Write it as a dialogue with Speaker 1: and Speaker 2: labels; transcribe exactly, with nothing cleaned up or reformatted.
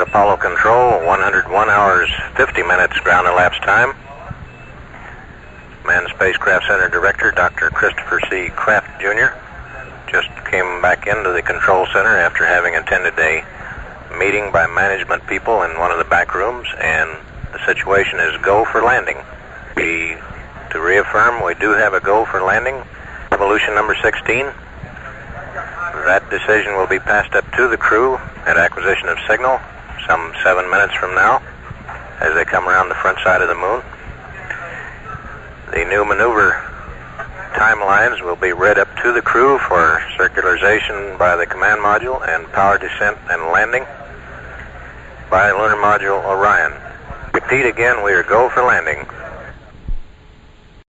Speaker 1: Apollo Control, one hundred one hours, fifty minutes ground elapsed time. Manned Spacecraft Center Director, Doctor Christopher C. Kraft, Junior just came back into the control center after having attended a meeting by management people in one of the back rooms, and the situation is go for landing. We, to reaffirm, we do have a go for landing. Evolution number sixteen. That decision will be passed up to the crew at acquisition of signal some seven minutes from now as they come around the front side of the moon. The new maneuver timelines will be read up to the crew for circularization by the command module and power descent and landing by Lunar Module Orion. Repeat again, we are go for landing.